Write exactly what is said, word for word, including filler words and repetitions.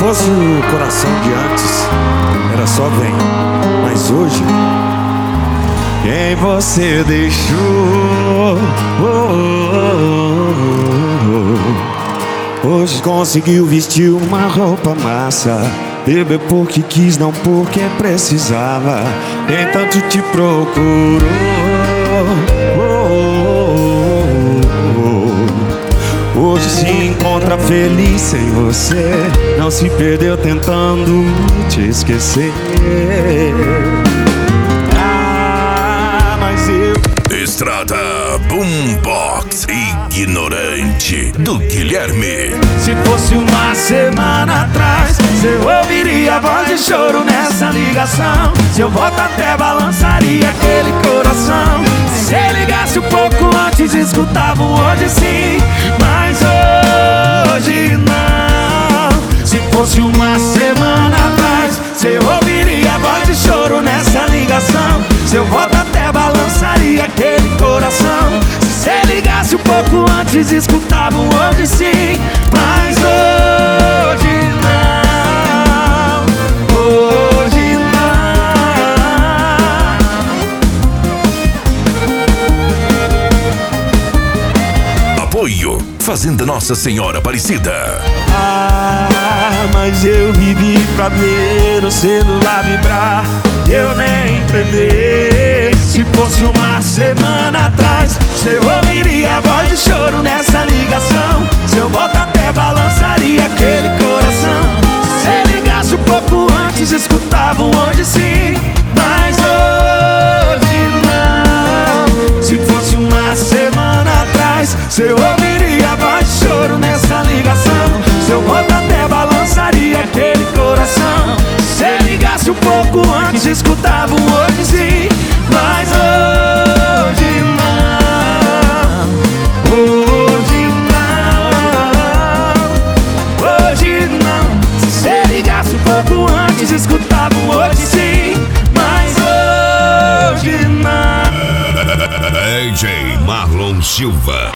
fosse o coração de antes, era só vem. Mas hoje, quem você deixou, oh, oh, oh, oh. Hoje conseguiu vestir uma roupa massa, beber porque quis, não porque precisava. Nem tanto te procurou, oh, oh, oh. Hoje se encontra feliz sem você, não se perdeu tentando te esquecer. Ah, mas eu... Estrada Boombox Ignorante do Guilherme. Se fosse uma semana atrás, você ouviria a voz de choro nessa ligação. Se eu volto até balançaria aquele coração. Se você ligasse um pouco antes, escutava um hoje sim. Mas hoje não. Se fosse uma semana atrás, você ouviria a voz de choro nessa ligação. Se eu volto até balançaria aquele coração. Se você ligasse um pouco antes, escutava um hoje sim. Mas hoje não, hoje não. Apoio Fazenda Nossa Senhora Aparecida. Ah, mas eu vivi pra ver o celular vibrar, eu nem entendi. Se fosse uma semana atrás, você ouviria a voz de choro nessa ligação. Se eu volto até balançaria aquele coração. Se você ligasse um pouco antes, escutava um hoje sim. Mas hoje não. Se fosse uma semana atrás, você ouviria a voz de choro nessa ligação. Se eu volto até balançaria aquele coração. Se você ligasse um pouco antes, escutava um hoje sim. Mas hoje não, hoje não, hoje não. Se você ligasse um pouco antes, escutava um hoje sim. Mas hoje não. D J Marlon Silva.